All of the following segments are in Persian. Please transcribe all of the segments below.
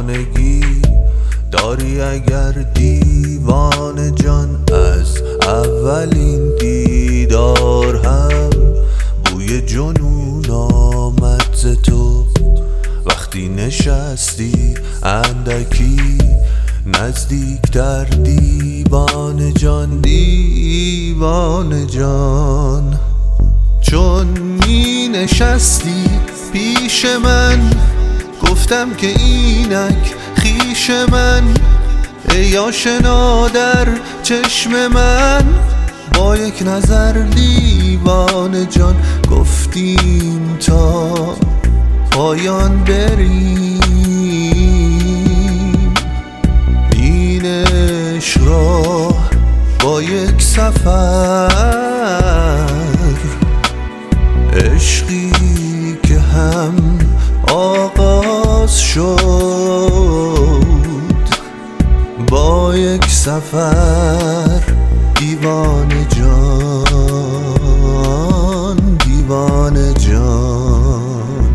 دیوانگی داری اگر دیوانه جان، از اولین دیدار هم بوی جنون آمد ز تو. وقتی نشستی اندکی نزدیکتر دیوانه جان، دیوانه جان. چون می نشستی پیش من گفتم که اینک خویش من، ای آشنا در چشم من. با یک نظر دیوانه جان گفتیم تا پایان بریم این عشق را با یک سفر. عشقی که هم آغاز شد با یک سفر. دیوانه جان، دیوانه جان.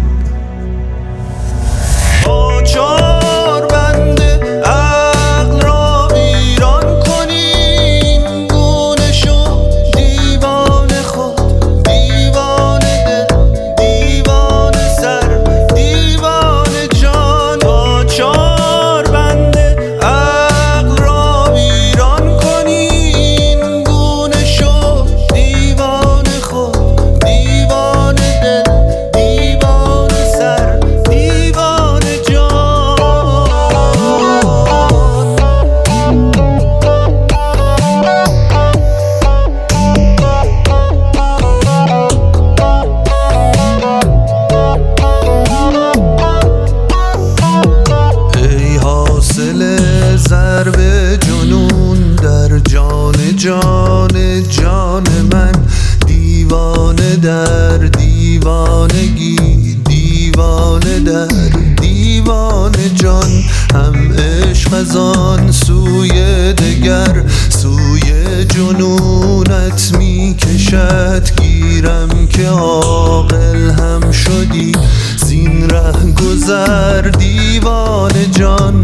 با چار بنده عقل را ویران کنیم، گونه شد دیوانه خود، دیوانه دل، دیوانه سر، دیوانه جان. با چار بنده عقل را ویران کنیم، گونه شد دیوانه خود، دیوانه دل، دیوانه سر، دیوانه جان. ای حاصل ضرب جنون در جان جان جان من، دیوانه در دیوانگی، دیوانه در دیوانه جان. هم عشق از آن سوی دگر، سوی جنونت می کشد. گیرم که عاقل هم شدی زین ره گذر، دیوانه جان.